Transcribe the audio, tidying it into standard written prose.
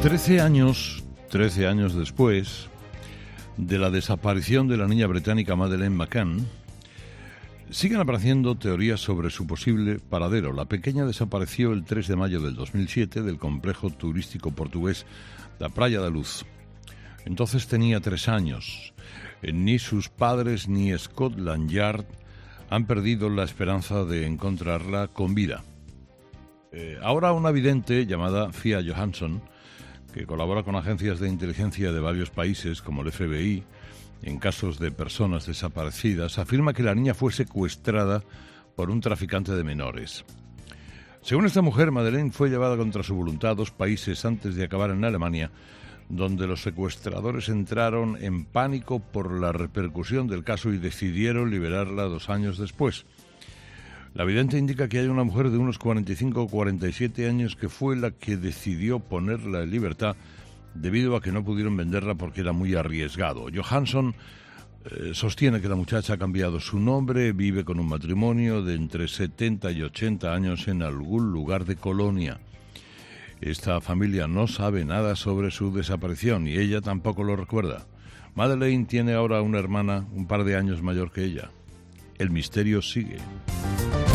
13 años después de la desaparición de la niña británica Madeleine McCann, siguen apareciendo teorías sobre su posible paradero. La pequeña desapareció el 3 de mayo del 2007 del complejo turístico portugués La Praia da Luz. Entonces tenía 3 años. Ni sus padres ni Scotland Yard han perdido la esperanza de encontrarla con vida. Ahora una vidente llamada Fia Johansson, que colabora con agencias de inteligencia de varios países como el FBI en casos de personas desaparecidas, afirma que la niña fue secuestrada por un traficante de menores. Según esta mujer, Madeleine fue llevada contra su voluntad a 2 países antes de acabar en Alemania, donde los secuestradores entraron en pánico por la repercusión del caso y decidieron liberarla 2 años después. La vidente indica que hay una mujer de unos 45 o 47 años que fue la que decidió ponerla en libertad debido a que no pudieron venderla porque era muy arriesgado. Johansson sostiene que la muchacha ha cambiado su nombre, vive con un matrimonio de entre 70 y 80 años en algún lugar de Colonia. Esta familia no sabe nada sobre su desaparición y ella tampoco lo recuerda. Madeleine tiene ahora una hermana un par de años mayor que ella. El misterio sigue.